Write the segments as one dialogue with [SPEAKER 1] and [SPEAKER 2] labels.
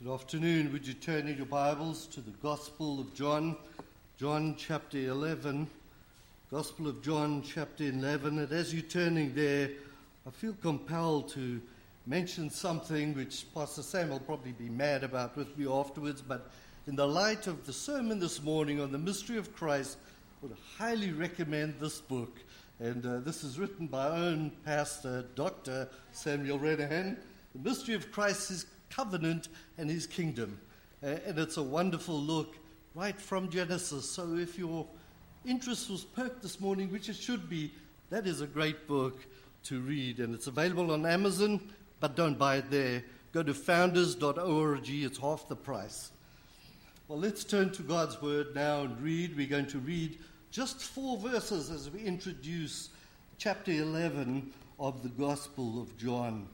[SPEAKER 1] Good afternoon. Would you turn in your Bibles to the Gospel of John, John chapter 11. Gospel of John chapter 11. And as you're turning there, I feel compelled to mention something which Pastor Sam will probably be mad about with me afterwards, but in the light of the sermon this morning on the mystery of Christ, I would highly recommend this book. And this is written by our own pastor, Dr. Samuel Renahan. The mystery of Christ, his covenant and his kingdom. And it's a wonderful look right from Genesis. So if your interest was perked this morning, which it should be, that is a great book to read. And it's available on Amazon, but don't buy it there. Go to founders.org. It's half the price. Well, let's turn to God's word now and read. We're going to read just 4 verses as we introduce chapter 11 of the Gospel of John.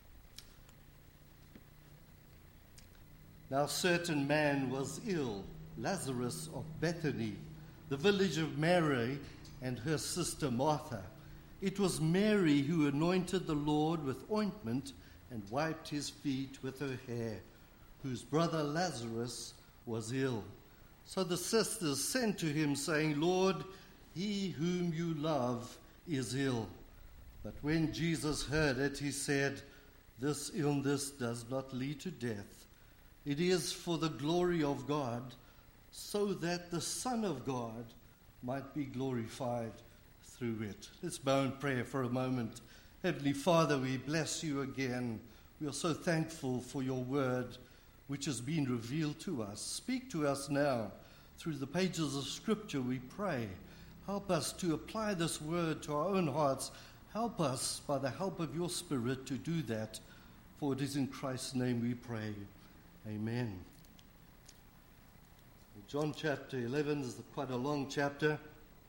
[SPEAKER 1] Now, a certain man was ill, Lazarus of Bethany, the village of Mary and her sister Martha. It was Mary who anointed the Lord with ointment and wiped his feet with her hair, whose brother Lazarus was ill. So the sisters sent to him, saying, Lord, he whom you love is ill. But when Jesus heard it, he said, This illness does not lead to death. It is for the glory of God, so that the Son of God might be glorified through it. Let's bow in prayer for a moment. Heavenly Father, we bless you again. We are so thankful for your word, which has been revealed to us. Speak to us now through the pages of Scripture, we pray. Help us to apply this word to our own hearts. Help us, by the help of your Spirit, to do that. For it is in Christ's name we pray. Amen. John chapter 11 is quite a long chapter.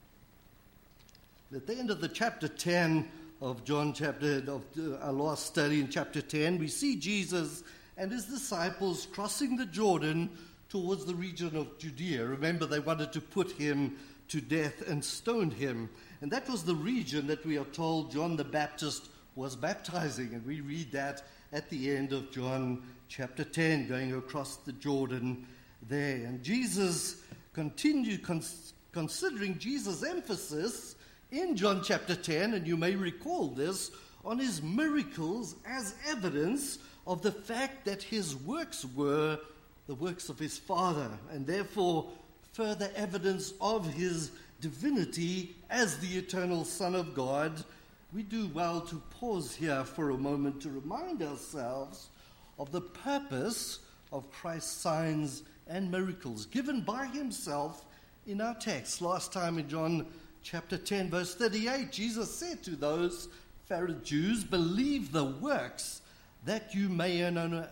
[SPEAKER 1] At the end of the chapter 10 of John our last study in chapter 10, we see Jesus and his disciples crossing the Jordan towards the region of Judea. Remember, they wanted to put him to death and stoned him. And that was the region that we are told John the Baptist was baptizing. And we read that at the end of John chapter 10, going across the Jordan there. And Jesus continued, considering Jesus' emphasis in John chapter 10, and you may recall this, on his miracles as evidence of the fact that his works were the works of his Father, and therefore further evidence of his divinity as the eternal Son of God. We do well to pause here for a moment to remind ourselves of the purpose of Christ's signs and miracles given by himself in our text. Last time in John chapter 10, verse 38, Jesus said to those Jews, believe the works that you may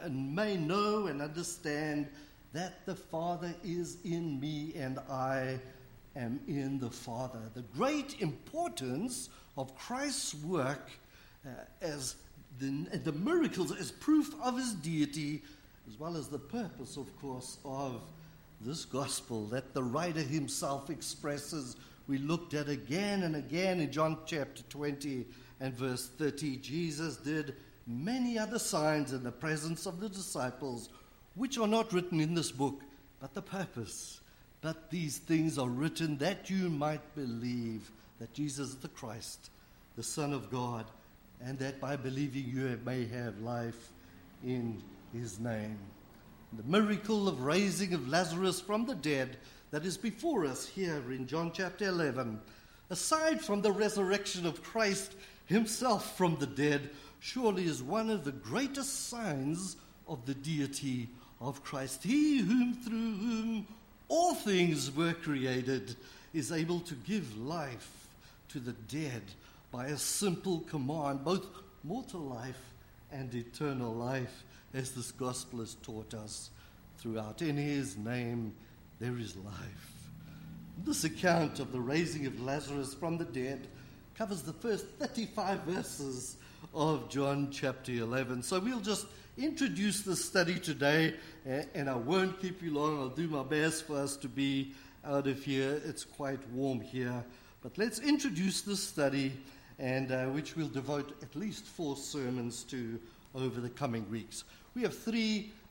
[SPEAKER 1] know and understand that the Father is in me and I am in the Father. The great importance of Christ's work as the miracles as proof of his deity, as well as the purpose, of course, of this gospel that the writer himself expresses. We looked at again and again in John chapter 20 and verse 30. Jesus did many other signs in the presence of the disciples, which are not written in this book, but the purpose. But these things are written that you might believe that Jesus is the Christ, the Son of God, and that by believing you may have life in his name. The miracle of raising of Lazarus from the dead that is before us here in John chapter 11, aside from the resurrection of Christ himself from the dead, surely is one of the greatest signs of the deity of Christ. He through whom all things were created is able to give life to the dead by a simple command, both mortal life and eternal life, as this gospel has taught us throughout. In his name there is life. This account of the raising of Lazarus from the dead covers the first 35 verses of John chapter 11. So we'll just introduce this study today, and I won't keep you long. I'll do my best for us to be out of here. It's quite warm here. But let's introduce this study, and which we'll devote at least 4 sermons to over the coming weeks. We have 3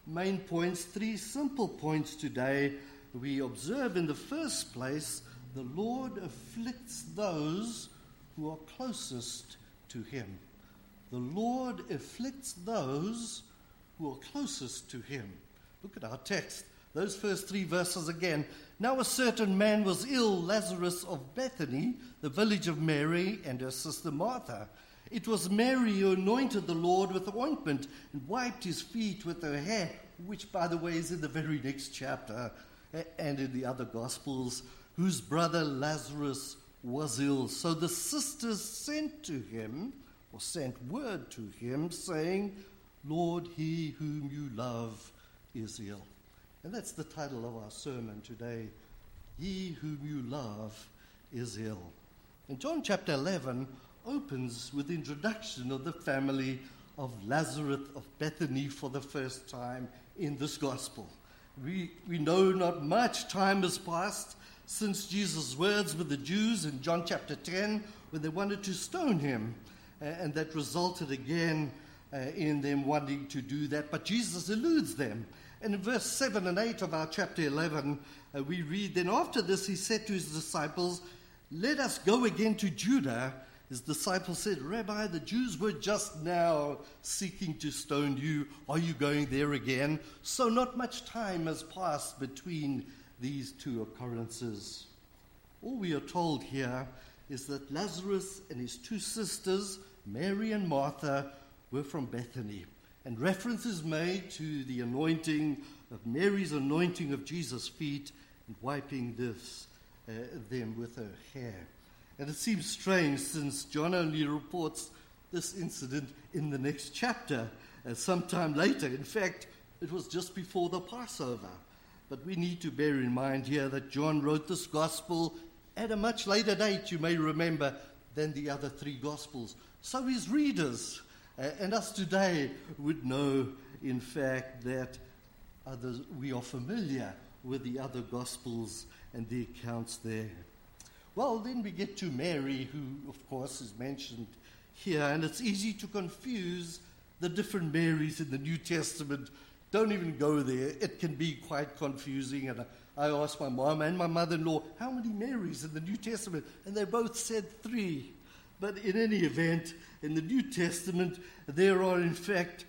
[SPEAKER 1] main points, 3 simple points today. We observe in the first place, the Lord afflicts those who are closest to him. The Lord afflicts those who are closest to him. Look at our text, those first 3 verses again. Now a certain man was ill, Lazarus of Bethany, the village of Mary and her sister Martha. It was Mary who anointed the Lord with ointment and wiped his feet with her hair, which, by the way, is in the very next chapter and in the other Gospels, whose brother Lazarus was ill. So the sisters sent to him, or sent word to him, saying, Lord, he whom you love is ill. And that's the title of our sermon today, He whom you love is ill. And John chapter 11 opens with the introduction of the family of Lazarus of Bethany for the first time in this gospel. We know not much time has passed since Jesus' words with the Jews in John chapter 10 when they wanted to stone him, and that resulted again in them wanting to do that, but Jesus eludes them. And in verse 7 and 8 of our chapter 11, we read, Then after this he said to his disciples, Let us go again to Judah. His disciples said, Rabbi, the Jews were just now seeking to stone you. Are you going there again? So not much time has passed between these 2 occurrences. All we are told here is that Lazarus and his 2 sisters, Mary and Martha, were from Bethany. And reference is made to the anointing of Mary's anointing of Jesus' feet and wiping them with her hair. And it seems strange since John only reports this incident in the next chapter, sometime later. In fact, it was just before the Passover. But we need to bear in mind here that John wrote this gospel at a much later date, you may remember, than the other 3 gospels. So his readers and us today would know, in fact, that we are familiar with the other gospels and the accounts there. Well, then we get to Mary, who, of course, is mentioned here, and it's easy to confuse the different Marys in the New Testament. Don't even go there. It can be quite confusing, and I asked my mom and my mother-in-law, how many Marys in the New Testament? And they both said 3. But in any event, in the New Testament, there are, in fact,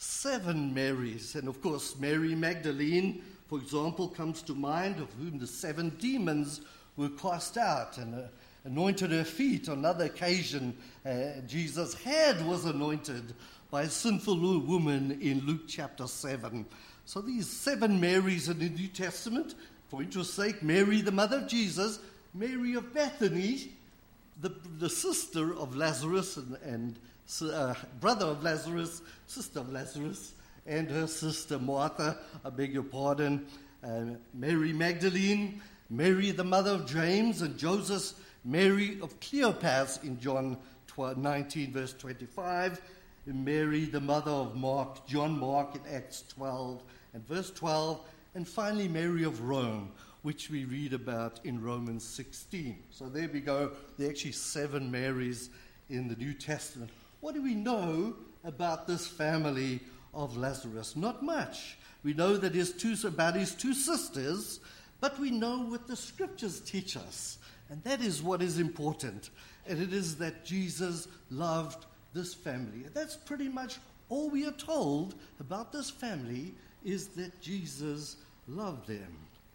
[SPEAKER 1] 7 Marys. And, of course, Mary Magdalene, for example, comes to mind, of whom the 7 demons were cast out and anointed her feet. On another occasion, Jesus' head was anointed by a sinful woman in Luke chapter 7. So these 7 Marys in the New Testament, for interest's sake, Mary, the mother of Jesus, Mary of Bethany, the sister of Lazarus and brother of Lazarus, sister of Lazarus, and her sister Martha, I beg your pardon, Mary Magdalene, Mary, the mother of James and Joseph, Mary of Cleopas in John 19, verse 25, and Mary, the mother of Mark, John Mark in Acts 12 and verse 12, and finally Mary of Rome, which we read about in Romans 16. So there we go. There are actually 7 Marys in the New Testament. What do we know about this family of Lazarus? Not much. We know that about his 2 sisters, but we know what the Scriptures teach us, and that is what is important. And it is that Jesus loved this family. And that's pretty much all we are told about this family, is that Jesus loved them.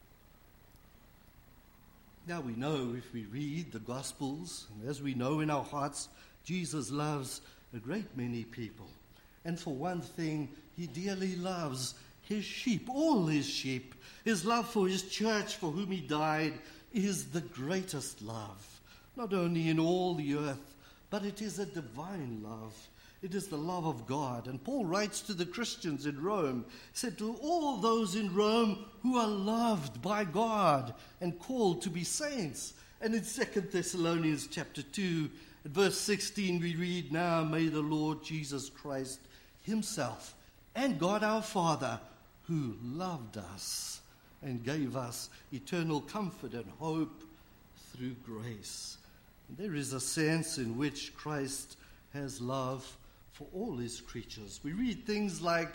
[SPEAKER 1] Now we know, if we read the Gospels, and as we know in our hearts, Jesus loves a great many people. And for one thing, he dearly loves his sheep, all his sheep. His love for his church, for whom he died, is the greatest love, not only in all the earth, but it is a divine love. It is the love of God. And Paul writes to the Christians in Rome, said, to all those in Rome who are loved by God and called to be saints. And in 2 Thessalonians chapter 2, at verse 16, we read, Now may the Lord Jesus Christ himself and God our Father, who loved us and gave us eternal comfort and hope through grace. And there is a sense in which Christ has love for all his creatures. We read things like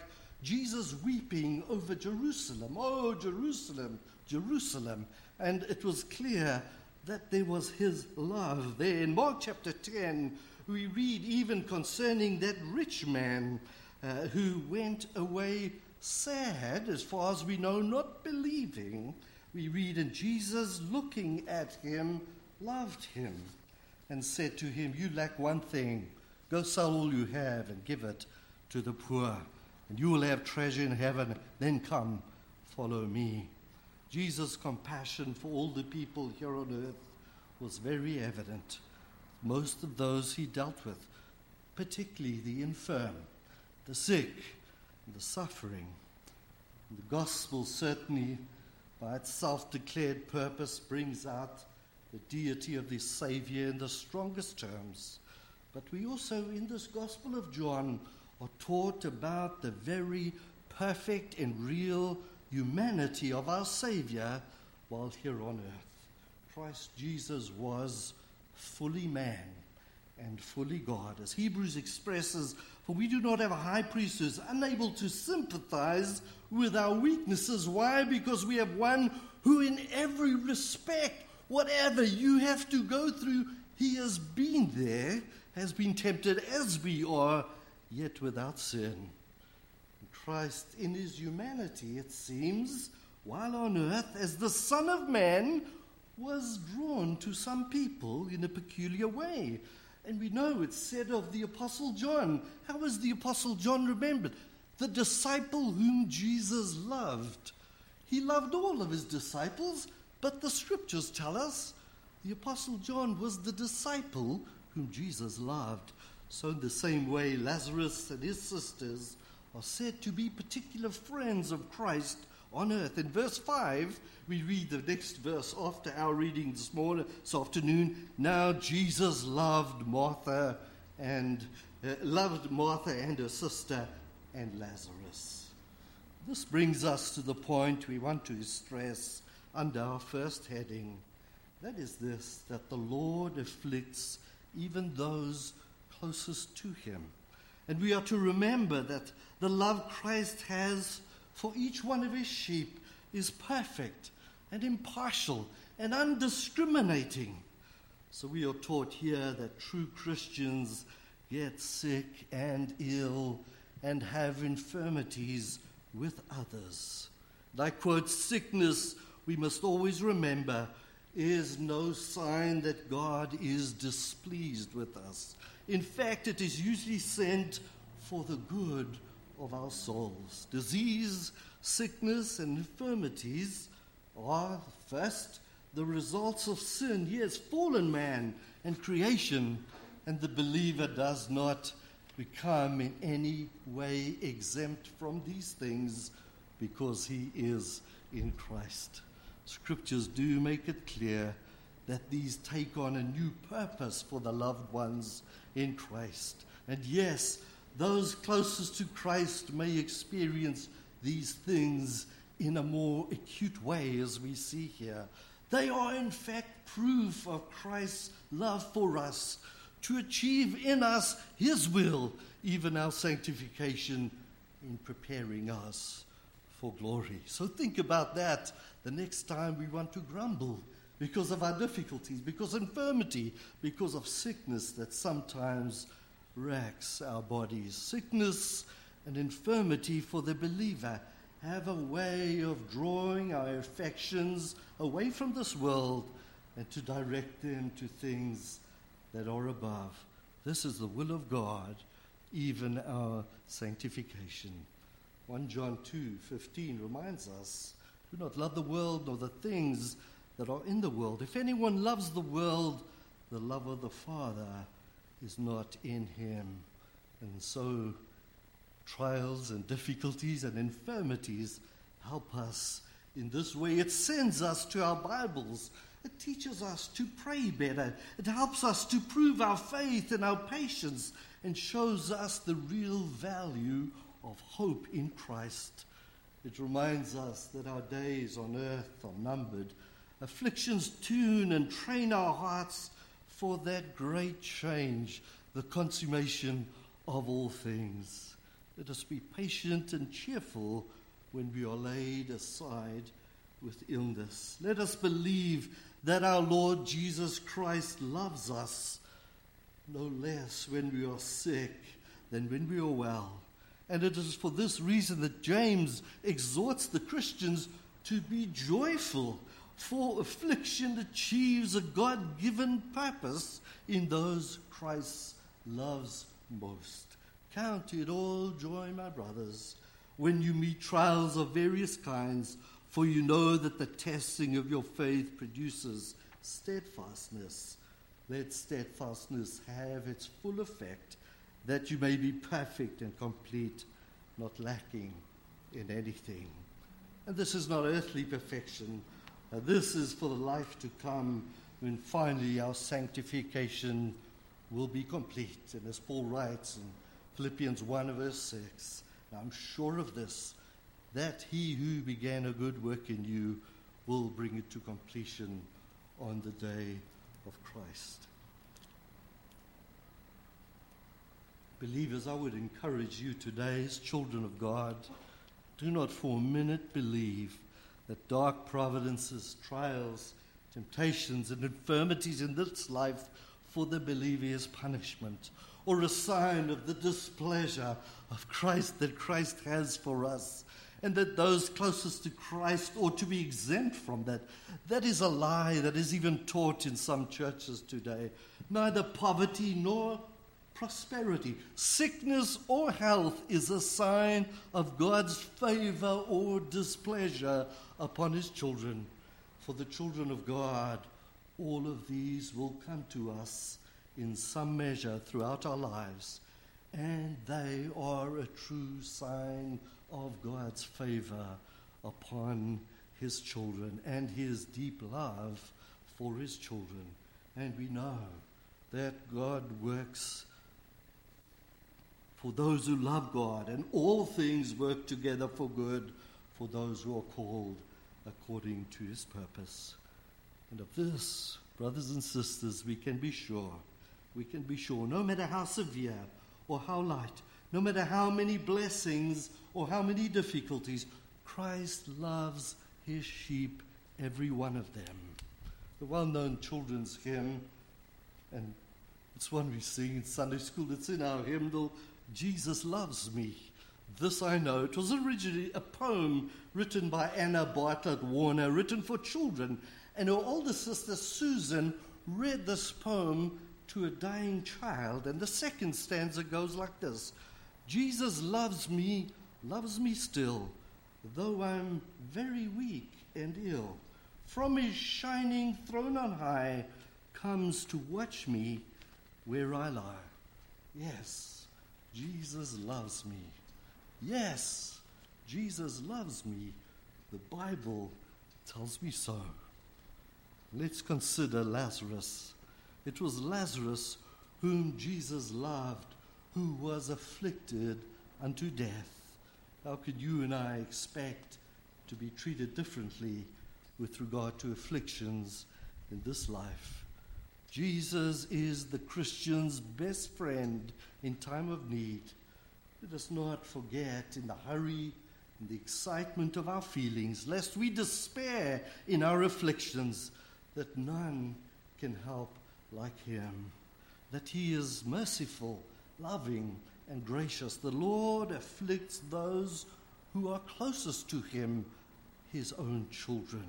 [SPEAKER 1] Jesus weeping over Jerusalem. Oh, Jerusalem, Jerusalem. And it was clear that there was his love there. In Mark chapter 10, we read even concerning that rich man who went away sad, as far as we know, not believing. We read, and Jesus, looking at him, loved him and said to him, you lack one thing. Go sell all you have and give it to the poor, and you will have treasure in heaven. Then come, follow me. Jesus' compassion for all the people here on earth was very evident. Most of those he dealt with, particularly the infirm, the sick, and the suffering. And the gospel certainly, by its self-declared purpose, brings out the deity of the Savior in the strongest terms. But we also, in this Gospel of John, are taught about the very perfect and real humanity of our Savior while here on earth. Christ Jesus was fully man and fully God. As Hebrews expresses, for we do not have a high priest who is unable to sympathize with our weaknesses. Why? Because we have one who in every respect, whatever you have to go through, he has been there, has been tempted as we are, yet without sin. Christ in his humanity, it seems, while on earth, as the Son of Man, was drawn to some people in a peculiar way. And we know it's said of the Apostle John. How is the Apostle John remembered? The disciple whom Jesus loved. He loved all of his disciples, but the scriptures tell us the Apostle John was the disciple whom Jesus loved. So in the same way, Lazarus and his sisters are said to be particular friends of Christ on earth. In verse 5, we read the next verse after our reading this afternoon. Now Jesus loved Martha and her sister and Lazarus. This brings us to the point we want to stress under our first heading. That is this, that the Lord afflicts even those closest to him. And we are to remember that the love Christ has for each one of his sheep is perfect and impartial and undiscriminating. So we are taught here that true Christians get sick and ill and have infirmities with others. And I quote, sickness, we must always remember, is no sign that God is displeased with us. In fact, it is usually sent for the good of our souls. Disease, sickness, and infirmities are, first, the results of sin. Yes, fallen man and creation, and the believer does not become in any way exempt from these things because he is in Christ. Scriptures do make it clear that these take on a new purpose for the loved ones in Christ. And yes, those closest to Christ may experience these things in a more acute way, as we see here. They are in fact proof of Christ's love for us to achieve in us his will, even our sanctification, in preparing us for glory. So think about that the next time we want to grumble because of our difficulties, because of infirmity, because of sickness that sometimes racks our bodies. Sickness and infirmity for the believer have a way of drawing our affections away from this world and to direct them to things that are above. This is the will of God, even our sanctification. 1 John 2:15 reminds us, do not love the world nor the things that are in the world. If anyone loves the world, the love of the Father is not in him. And so trials and difficulties and infirmities help us in this way. It sends us to our Bibles. It teaches us to pray better. It helps us to prove our faith and our patience and shows us the real value of hope in Christ. It reminds us that our days on earth are numbered. Afflictions tune and train our hearts for that great change, the consummation of all things. Let us be patient and cheerful when we are laid aside with illness. Let us believe that our Lord Jesus Christ loves us no less when we are sick than when we are well. And it is for this reason that James exhorts the Christians to be joyful, for affliction achieves a God-given purpose in those Christ loves most. Count it all joy, my brothers, when you meet trials of various kinds, for you know that the testing of your faith produces steadfastness. Let steadfastness have its full effect, that you may be perfect and complete, not lacking in anything. And this is not earthly perfection. This is for the life to come, when finally our sanctification will be complete. And as Paul writes in Philippians 1 verse 6, I'm sure of this, that he who began a good work in you will bring it to completion on the day of Christ. Believers, I would encourage you today as children of God, do not for a minute believe that dark providences, trials, temptations, and infirmities in this life for the believer is punishment, or a sign of the displeasure of Christ that Christ has for us, and that those closest to Christ ought to be exempt from that. That is a lie that is even taught in some churches today. Neither poverty nor prosperity, sickness or health is a sign of God's favor or displeasure upon his children. For the children of God, all of these will come to us in some measure throughout our lives, and they are a true sign of God's favor upon his children and his deep love for his children. And we know that God works for those who love God, and all things work together for good for those who are called according to his purpose. And of this, brothers and sisters, we can be sure. We can be sure, no matter how severe or how light, no matter how many blessings or how many difficulties, Christ loves his sheep, every one of them. The well-known children's hymn, and it's one we sing in Sunday school, it's in our hymnal, Jesus Loves Me. This I know. It was originally a poem written by Anna Bartlett Warner, written for children, and her older sister Susan read this poem to a dying child, and the second stanza goes like this: Jesus loves me still, though I'm very weak and ill. From his shining throne on high comes to watch me where I lie. Yes, Jesus loves me. Yes, Jesus loves me. The Bible tells me so. Let's consider Lazarus. It was Lazarus whom Jesus loved, who was afflicted unto death. How could you and I expect to be treated differently with regard to afflictions in this life? Jesus is the Christian's best friend in time of need. Let us not forget in the hurry and the excitement of our feelings, lest we despair in our afflictions, that none can help like him, that he is merciful, loving, and gracious. The Lord afflicts those who are closest to him, his own children.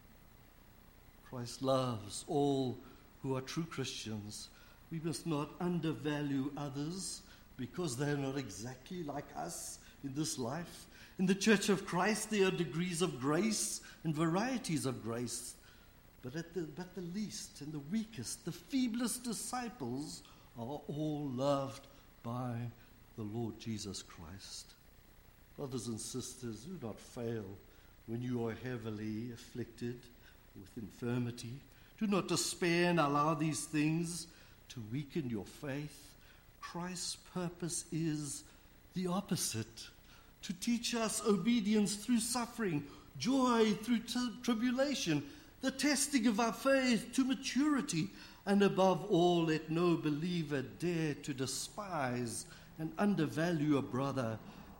[SPEAKER 1] Christ loves all who are true Christians. We must not undervalue others because they are not exactly like us in this life. In the Church of Christ, there are degrees of grace and varieties of grace. But the least and the weakest, the feeblest disciples are all loved by the Lord Jesus Christ. Brothers and sisters, do not fail when you are heavily afflicted with infirmity. Do not despair and allow these things to weaken your faith. Christ's purpose is the opposite: to teach us obedience through suffering, joy through tribulation, the testing of our faith to maturity, and above all, let no believer dare to despise and undervalue a brother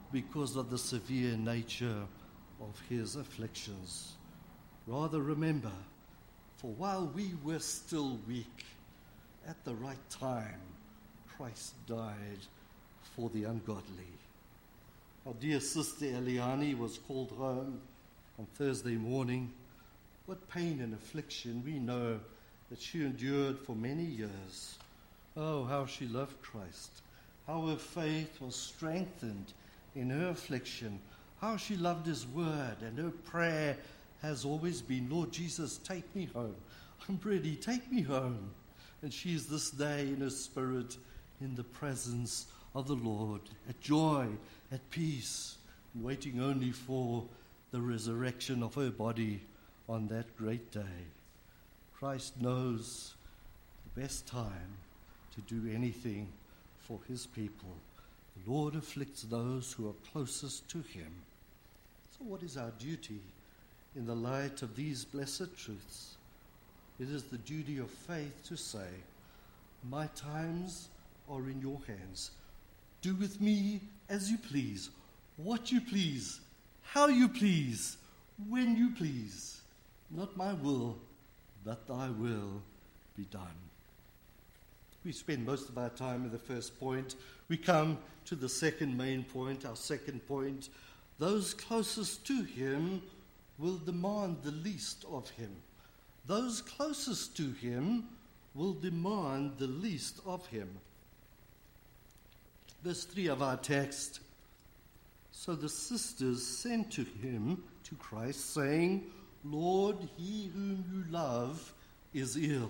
[SPEAKER 1] because of the severe nature of his afflictions. Rather remember, for while we were still weak, at the right time, Christ died for the ungodly. Our dear sister Eliani was called home on Thursday morning. What pain and affliction we know that she endured for many years. Oh, how she loved Christ, how her faith was strengthened in her affliction, how she loved his word, and her prayer has always been, Lord Jesus, take me home. I'm ready, take me home. And she is this day in her spirit in the presence of the Lord, at joy, at peace, and waiting only for the resurrection of her body on that great day. Christ knows the best time to do anything for his people. The Lord afflicts those who are closest to him. So what is our duty in the light of these blessed truths? It is the duty of faith to say, my times are in your hands. Do with me as you please, what you please, how you please, when you please. Not my will, but thy will be done. We spend most of our time in the first point. We come to the second main point, our second point. Those closest to him will demand the least of him. Those closest to him will demand the least of him. Verse 3 of our text. So the sisters sent to him, to Christ, saying, Lord, he whom you love is ill.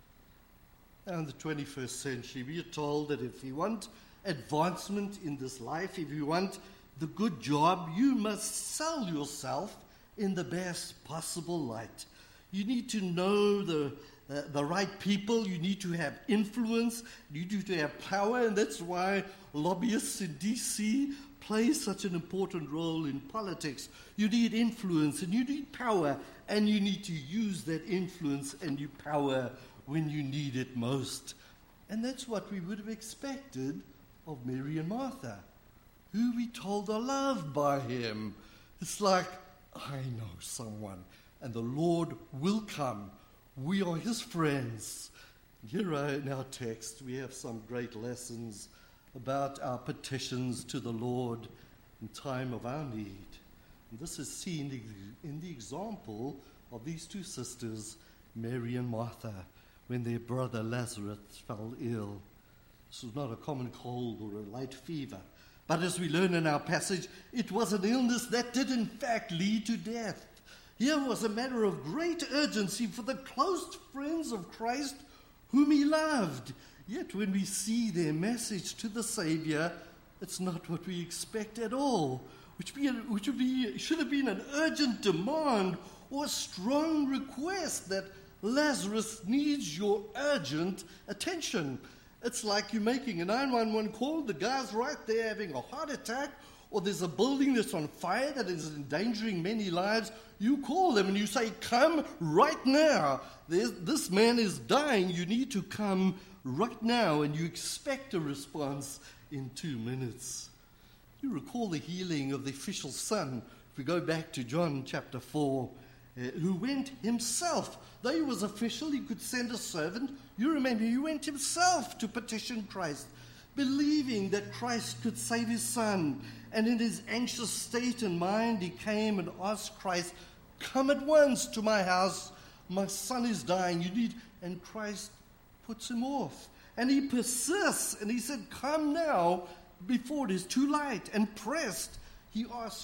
[SPEAKER 1] Now in the 21st century, we are told that if you want advancement in this life, if you want the good job, you must sell yourself in the best possible light. You need to know the right people. You need to have influence. You need to have power, and that's why lobbyists in D.C. play such an important role in politics. You need influence, and you need power, and you need to use that influence and your power when you need it most. And that's what we would have expected of Mary and Martha, who we told are loved by him. It's like, I know someone, and the Lord will come. We are his friends. Here in our text, we have some great lessons about our petitions to the Lord in time of our need. And this is seen in the example of these two sisters, Mary and Martha, when their brother Lazarus fell ill. This was not a common cold or a light fever, but as we learn in our passage, it was an illness that did in fact lead to death. Here was a matter of great urgency for the close friends of Christ whom he loved. Yet when we see their message to the Savior, it's not what we expect at all, which should have been an urgent demand or a strong request that Lazarus needs your urgent attention. It's like you're making a 911 call, the guy's right there having a heart attack, or there's a building that's on fire that is endangering many lives. You call them and you say, come right now. This man is dying. You need to come right now, and you expect a response in 2 minutes. You recall the healing of the official's son. If we go back to John chapter 4, who went himself. Though he was official, he could send a servant. You remember, he went himself to petition Christ, believing that Christ could save his son. And in his anxious state and mind, he came and asked Christ, come at once to my house. My son is dying. And Christ puts him off. And he persists, and he said, come now before it is too late. And he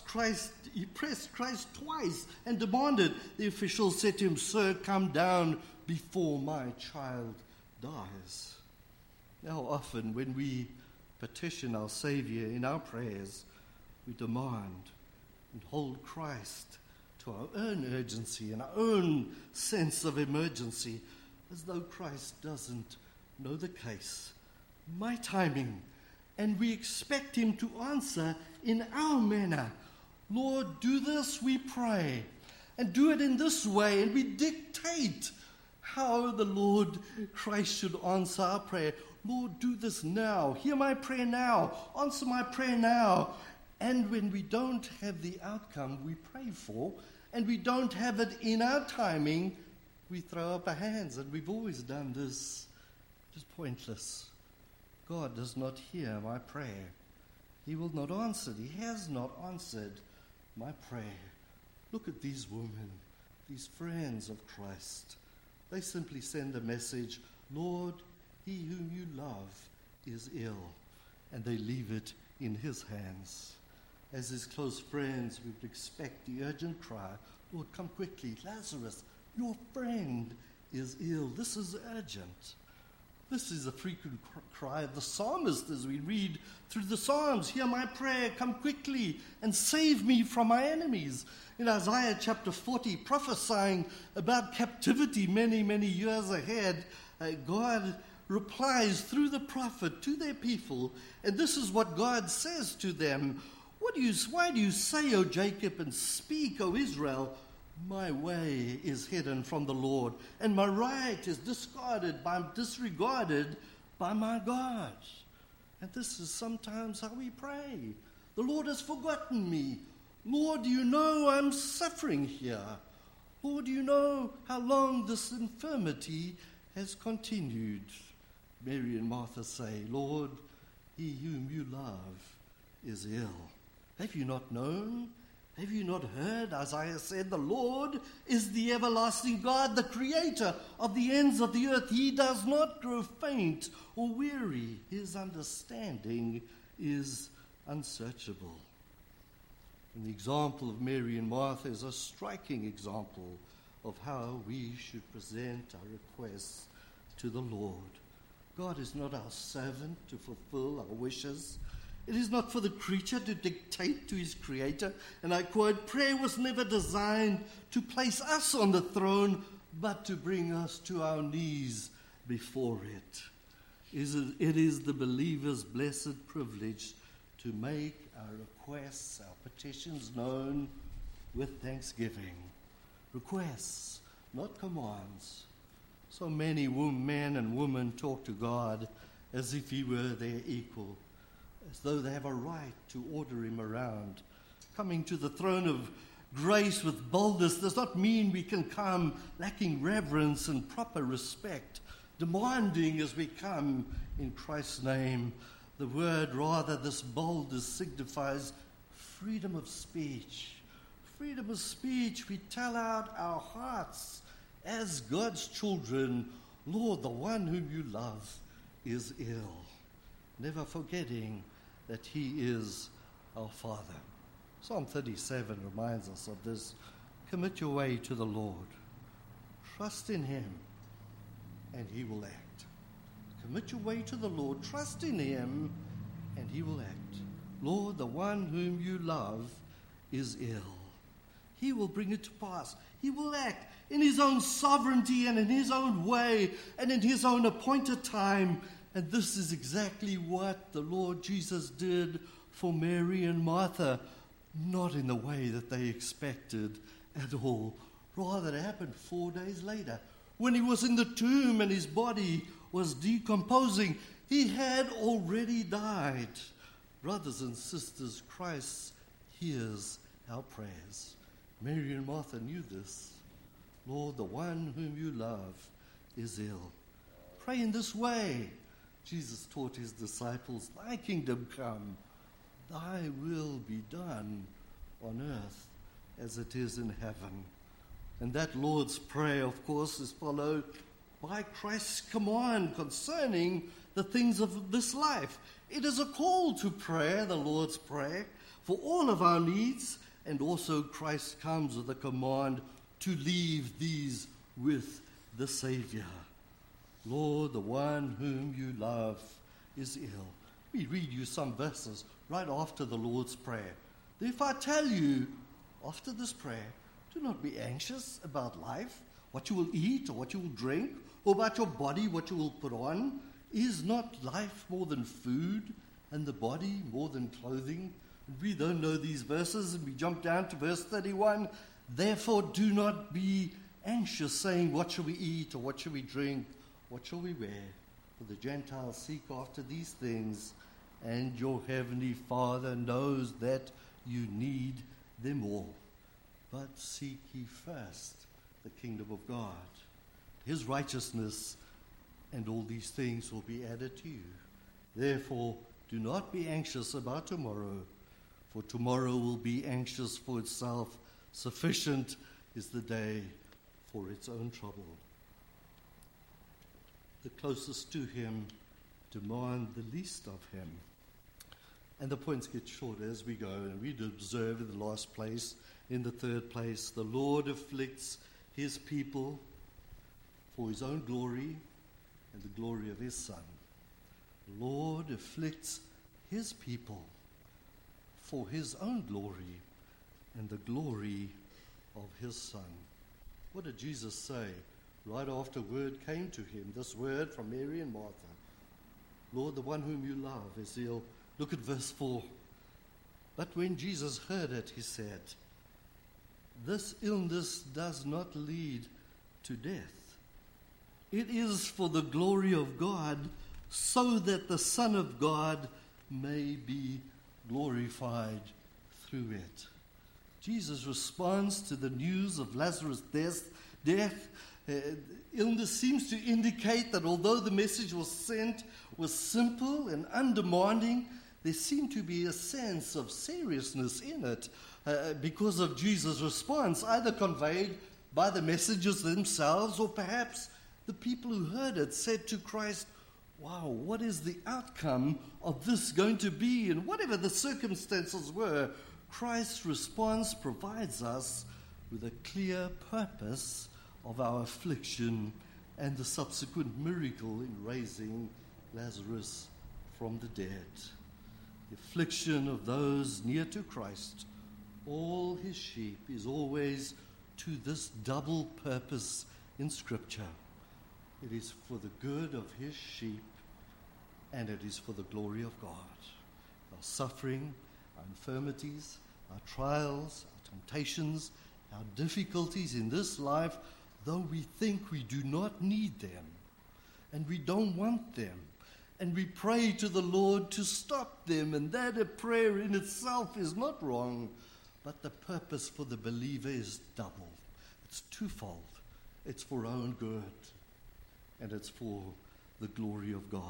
[SPEAKER 1] pressed Christ twice and demanded. The official said to him, sir, come down before my child dies. Now often when we petition our Savior in our prayers, we demand and hold Christ to our own urgency and our own sense of emergency, as though Christ doesn't know the case. My timing. And we expect him to answer in our manner. Lord, do this, we pray. And do it in this way. And we dictate how the Lord Christ should answer our prayer. Lord, do this now. Hear my prayer now. Answer my prayer now. And when we don't have the outcome we pray for, and we don't have it in our timing, we throw up our hands, and we've always done this. It is pointless. God does not hear my prayer. He will not answer. He has not answered my prayer. Look at these women, these friends of Christ. They simply send a message, Lord, he whom you love is ill, and they leave it in his hands. As his close friends, we would expect the urgent cry, Lord, come quickly, Lazarus, your friend is ill. This is urgent. This is a frequent cry of the psalmist as we read through the Psalms. Hear my prayer, come quickly and save me from my enemies. In Isaiah chapter 40, prophesying about captivity many, many years ahead, God replies through the prophet to their people, and this is what God says to them. Why do you say, O Jacob, and speak, O Israel, my way is hidden from the Lord, and my right is disregarded by my God. And this is sometimes how we pray. The Lord has forgotten me. Lord, do you know I'm suffering here? Lord, do you know how long this infirmity has continued? Mary and Martha say, Lord, he whom you love is ill. Have you not known? Have you not heard? Isaiah said, the Lord is the everlasting God, the creator of the ends of the earth. He does not grow faint or weary. His understanding is unsearchable. And the example of Mary and Martha is a striking example of how we should present our requests to the Lord. God is not our servant to fulfill our wishes. It is not for the creature to dictate to his creator. And I quote, prayer was never designed to place us on the throne, but to bring us to our knees before it. It is the believer's blessed privilege to make our requests, our petitions known with thanksgiving. Requests, not commands. So many men and women talk to God as if he were their equal, as though they have a right to order him around. Coming to the throne of grace with boldness does not mean we can come lacking reverence and proper respect, demanding as we come in Christ's name. The word, rather, this boldness signifies freedom of speech. Freedom of speech, we tell out our hearts as God's children. Lord, the one whom you love is ill. Never forgetting that he is our Father. Psalm 37 reminds us of this. Commit your way to the Lord. Trust in him, and he will act. Commit your way to the Lord. Trust in him, and he will act. Lord, the one whom you love is ill. He will bring it to pass. He will act in his own sovereignty and in his own way and in his own appointed time. And this is exactly what the Lord Jesus did for Mary and Martha, not in the way that they expected at all. Rather, it happened 4 days later, when he was in the tomb and his body was decomposing. He had already died. Brothers and sisters, Christ hears our prayers. Mary and Martha knew this. Lord, the one whom you love is ill. Pray in this way. Jesus taught his disciples, thy kingdom come, thy will be done on earth as it is in heaven. And that Lord's Prayer, of course, is followed by Christ's command concerning the things of this life. It is a call to prayer, the Lord's Prayer, for all of our needs, and also Christ comes with a command to leave these with the Savior. Lord, the one whom you love is ill. We read you some verses right after the Lord's Prayer. If I tell you after this prayer, do not be anxious about life, what you will eat or what you will drink, or about your body, what you will put on. Is not life more than food, and the body more than clothing? We don't know these verses, and we jump down to verse 31. Therefore do not be anxious, saying, what shall we eat, or what shall we drink, what shall we wear? For the Gentiles seek after these things, and your heavenly Father knows that you need them all. But seek ye first the kingdom of God, his righteousness, and all these things will be added to you. Therefore, do not be anxious about tomorrow, for tomorrow will be anxious for itself. Sufficient is the day for its own trouble. The closest to him demand the least of him. And the points get shorter as we go, and we observe in the last place, in the third place, the Lord afflicts his people for his own glory and the glory of his Son. The Lord afflicts his people for his own glory and the glory of his Son. What did Jesus say right after word came to him? This word from Mary and Martha. Lord, the one whom you love is ill. Look at verse 4. But when Jesus heard it, he said, this illness does not lead to death. It is for the glory of God, so that the Son of God may be glorified through it. Jesus responds to the news of Lazarus' death. Illness seems to indicate that although the message was sent was simple and undemanding, there seemed to be a sense of seriousness in it because of Jesus' response, either conveyed by the messengers themselves or perhaps the people who heard it said to Christ, wow, what is the outcome of this going to be? And whatever the circumstances were, Christ's response provides us with a clear purpose of our affliction and the subsequent miracle in raising Lazarus from the dead. The affliction of those near to Christ, all his sheep, is always to this double purpose in Scripture. It is for the good of his sheep, and it is for the glory of God. Our suffering, our infirmities, our trials, our temptations, our difficulties in this life, though we think we do not need them, and we don't want them, and we pray to the Lord to stop them, and that a prayer in itself is not wrong, but the purpose for the believer is double. It's twofold. It's for our own good, and it's for the glory of God.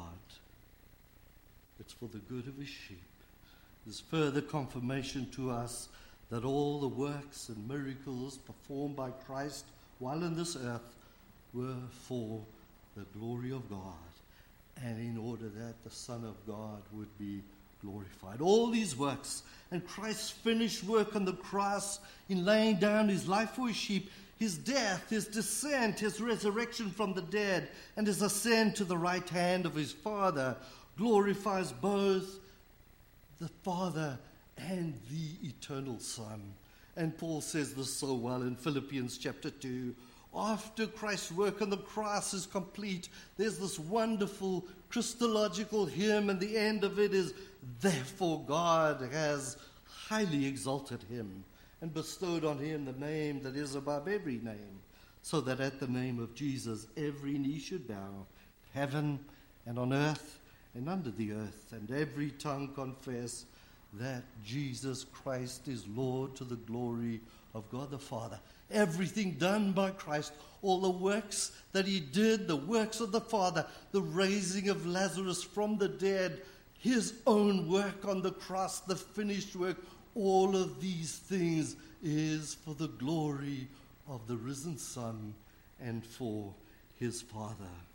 [SPEAKER 1] It's for the good of his sheep. There's further confirmation to us that all the works and miracles performed by Christ while on this earth were for the glory of God, and in order that the Son of God would be glorified. All these works and Christ's finished work on the cross in laying down his life for his sheep, his death, his descent, his resurrection from the dead, and his ascent to the right hand of his Father glorifies both the Father and the eternal Son. And Paul says this so well in Philippians chapter 2. After Christ's work on the cross is complete, there's this wonderful Christological hymn, and the end of it is, therefore God has highly exalted him and bestowed on him the name that is above every name, so that at the name of Jesus every knee should bow, heaven and on earth and under the earth, and every tongue confess that Jesus Christ is Lord, to the glory of God the Father. Everything done by Christ, all the works that he did, the works of the Father, the raising of Lazarus from the dead, his own work on the cross, the finished work, all of these things is for the glory of the risen Son and for his Father.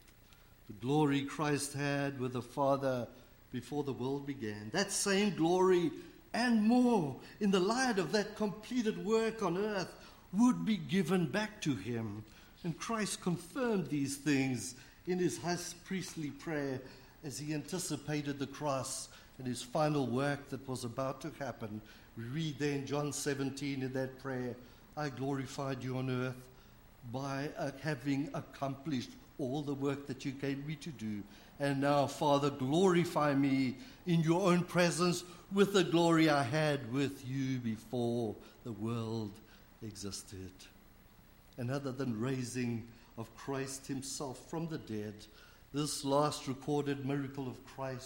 [SPEAKER 1] The glory Christ had with the Father before the world began, that same glory and more in the light of that completed work on earth would be given back to him. And Christ confirmed these things in his high priestly prayer as he anticipated the cross and his final work that was about to happen. We read there in John 17 in that prayer, I glorified you on earth by having accomplished all the work that you gave me to do. And now, Father, glorify me in your own presence with the glory I had with you before the world existed. And other than raising of Christ himself from the dead, this last recorded miracle of Christ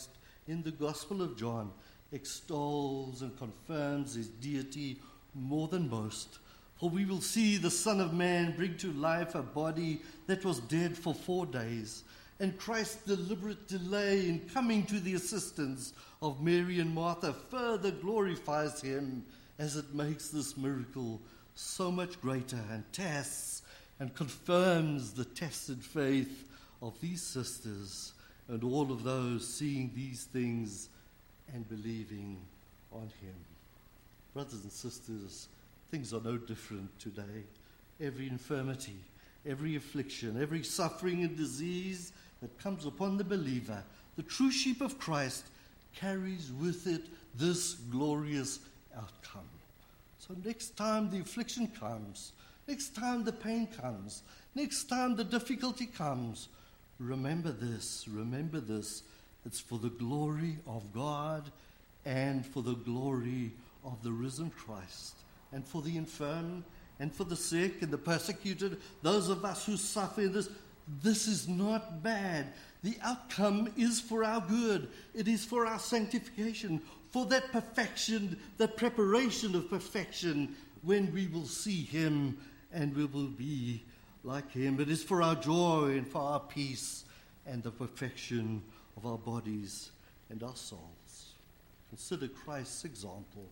[SPEAKER 1] in the Gospel of John extols and confirms his deity more than most. For we will see the Son of Man bring to life a body that was dead for 4 days. And Christ's deliberate delay in coming to the assistance of Mary and Martha further glorifies him, as it makes this miracle so much greater and tests and confirms the tested faith of these sisters and all of those seeing these things and believing on him. Brothers and sisters, things are no different today. Every infirmity, every affliction, every suffering and disease that comes upon the believer, the true sheep of Christ, carries with it this glorious outcome. So next time the affliction comes, next time the pain comes, next time the difficulty comes, remember this. It's for the glory of God and for the glory of the risen Christ, and for the infirm and for the sick and the persecuted, those of us who suffer in this. This is not bad. The outcome is for our good. It is for our sanctification, for that perfection, that preparation of perfection when we will see him and we will be like him. It is for our joy and for our peace and the perfection of our bodies and our souls. Consider Christ's example.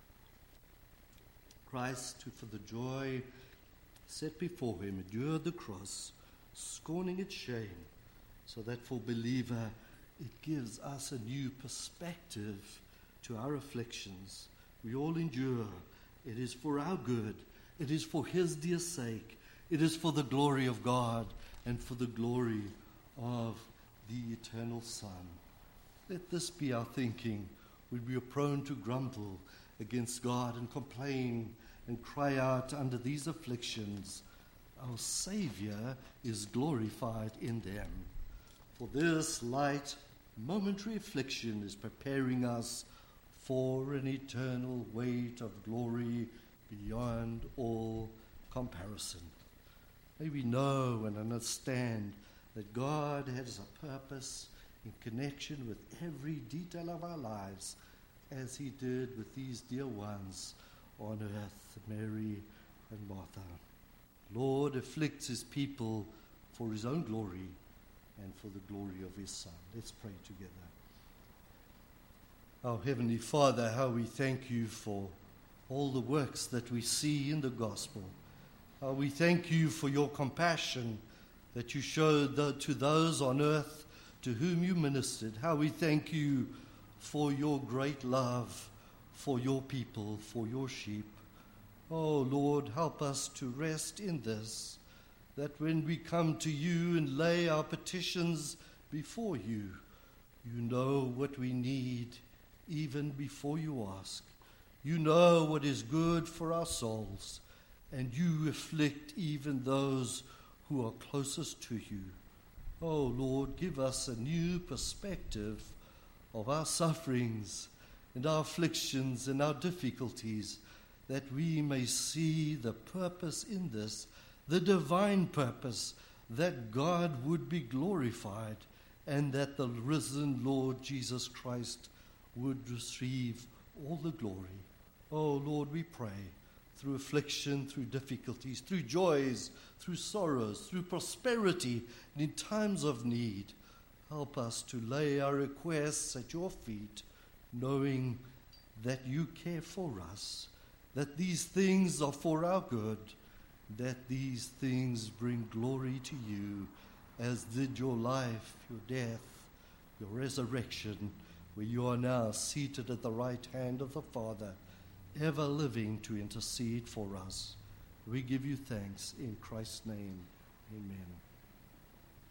[SPEAKER 1] Christ, who for the joy set before him endured the cross, scorning its shame, so that for believer it gives us a new perspective to our afflictions. We all endure. It is for our good. It is for his dear sake. It is for the glory of God and for the glory of the eternal Son. Let this be our thinking when we are prone to grumble against God and complain and cry out under these afflictions. Our Savior is glorified in them. For this light, momentary affliction is preparing us for an eternal weight of glory beyond all comparison. May we know and understand that God has a purpose in connection with every detail of our lives, as he did with these dear ones on earth, Mary and Martha. Lord afflicts his people for his own glory and for the glory of his Son. Let's pray together. Our Heavenly Father, how we thank you for all the works that we see in the gospel. How we thank you for your compassion that you showed to those on earth to whom you ministered. How we thank you for your great love for your people, for your sheep. Oh, Lord, help us to rest in this, that when we come to you and lay our petitions before you, you know what we need even before you ask. You know what is good for our souls, and you afflict even those who are closest to you. Oh, Lord, give us a new perspective of our sufferings and our afflictions and our difficulties, that we may see the purpose in this, the divine purpose, that God would be glorified and that the risen Lord Jesus Christ would receive all the glory. Oh, Lord, we pray, through affliction, through difficulties, through joys, through sorrows, through prosperity, and in times of need, help us to lay our requests at your feet, knowing that you care for us, that these things are for our good, that these things bring glory to you, as did your life, your death, your resurrection, where you are now seated at the right hand of the Father, ever living to intercede for us. We give you thanks in Christ's name. Amen.